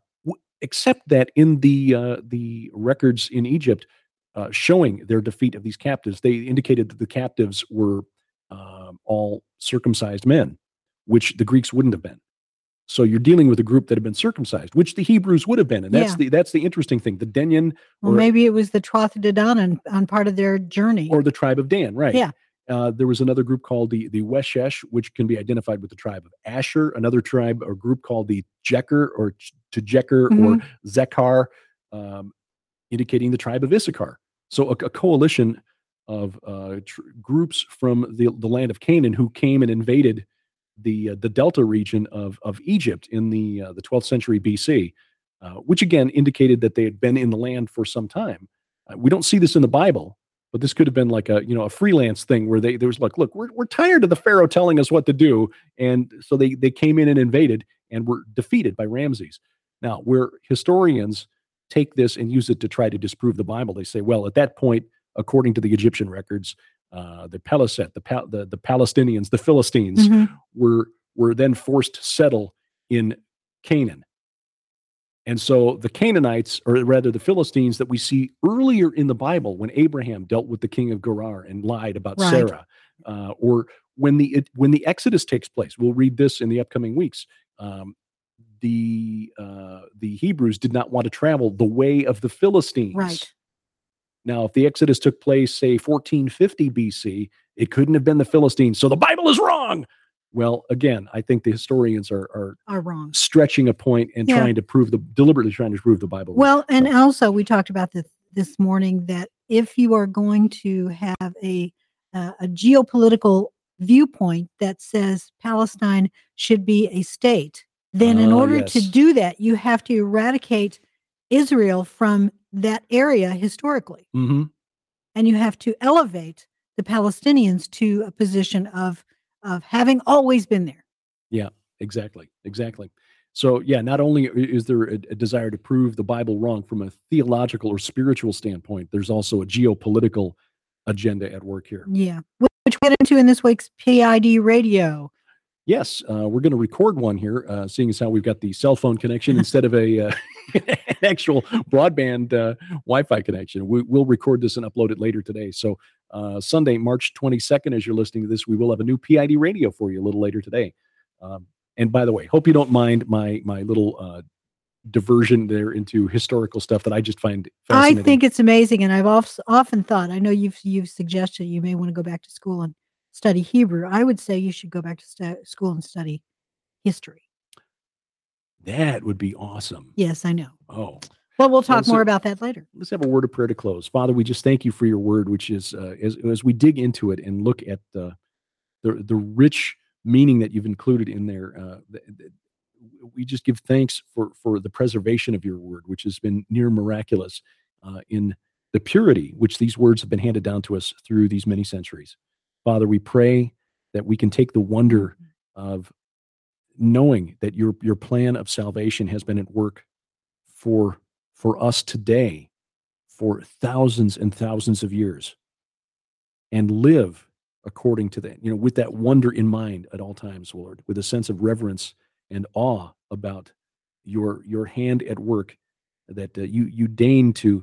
Except that in the records in Egypt showing their defeat of these captives, they indicated that the captives were all circumcised men, which the Greeks wouldn't have been. So you're dealing with a group that had been circumcised, which the Hebrews would have been, and that's the interesting thing. The Denyen, Well, maybe it was the Trothadidon on part of their journey, or the tribe of Dan, right? Yeah. There was another group called the Weshesh, which can be identified with the tribe of Asher. Another tribe or group called the Jeker or Tjeker or Zekar, indicating the tribe of Issachar. So a coalition of groups from the land of Canaan who came and invaded the delta region of Egypt in the 12th century BC, which again indicated that they had been in the land for some time. We don't see this in the Bible, but this could have been like a freelance thing where there was like, look, we're tired of the Pharaoh telling us what to do, and so they came in and invaded and were defeated by Ramses. Now, where historians take this and use it to try to disprove the Bible, they say, well, at that point, according to the Egyptian records, the Peliset, the Palestinians, the Philistines were then forced to settle in Canaan. And so the Canaanites, or rather the Philistines that we see earlier in the Bible when Abraham dealt with the king of Gerar and lied about Sarah, or when the Exodus takes place, we'll read this in the upcoming weeks. The Hebrews did not want to travel the way of the Philistines. Right. Now, if the Exodus took place, say 1450 BC, it couldn't have been the Philistines. So the Bible is wrong. Well, again, I think the historians are wrong, stretching a point and deliberately trying to prove the Bible. Well, and also we talked about this morning that if you are going to have a geopolitical viewpoint that says Palestine should be a state, then in order to do that, you have to eradicate Israel from that area historically. Mm-hmm. And you have to elevate the Palestinians to a position of having always been there. Yeah, exactly. So, not only is there a desire to prove the Bible wrong from a theological or spiritual standpoint, there's also a geopolitical agenda at work here. Yeah, which we get into in this week's PID Radio. Yes, we're going to record one here, seeing as how we've got the cell phone connection instead of an actual broadband Wi-Fi connection. We'll record this and upload it later today. So Sunday, March 22nd, as you're listening to this, we will have a new PID Radio for you a little later today. And by the way, hope you don't mind my little diversion there into historical stuff that I just find fascinating. I think it's amazing, and I've often thought, I know you've suggested you may want to go back to school and study Hebrew. I would say you should go back to school and study history. That would be awesome. Yes, I know. Oh. Well, we'll talk more about that later. Let's have a word of prayer to close. Father, we just thank you for your word, which is, as we dig into it and look at the rich meaning that you've included in there, we just give thanks for the preservation of your word, which has been near miraculous in the purity which these words have been handed down to us through these many centuries. Father, we pray that we can take the wonder of knowing that your plan of salvation has been at work for us today, for thousands and thousands of years, and live according to that, with that wonder in mind at all times, Lord, with a sense of reverence and awe about your hand at work, that you deign to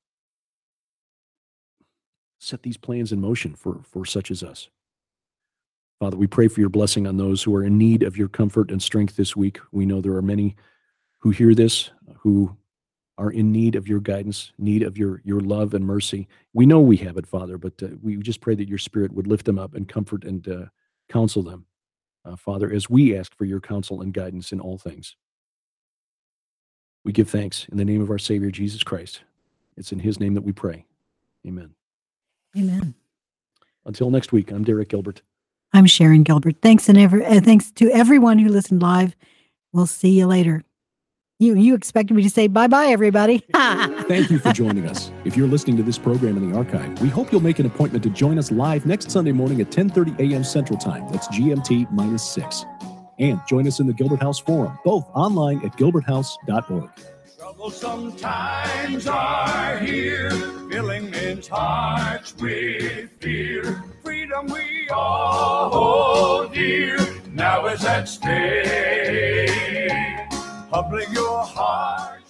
set these plans in motion for such as us. Father, we pray for your blessing on those who are in need of your comfort and strength this week. We know there are many who hear this, who are in need of your guidance, need of your love and mercy. We know we have it, Father, but we just pray that your Spirit would lift them up and comfort and counsel them, Father, as we ask for your counsel and guidance in all things. We give thanks in the name of our Savior, Jesus Christ. It's in his name that we pray. Amen. Amen. Until next week, I'm Derek Gilbert. I'm Sharon Gilbert. Thanks thanks to everyone who listened live. We'll see you later. You expected me to say bye-bye, everybody. Thank you for joining us. If you're listening to this program in the archive, we hope you'll make an appointment to join us live next Sunday morning at 10:30 a.m. Central Time. That's GMT -6. And join us in the Gilbert House Forum, both online at gilberthouse.org. Troublesome times are here, filling men's hearts with fear. Freedom we all hold dear, now is at stake. Public your heart.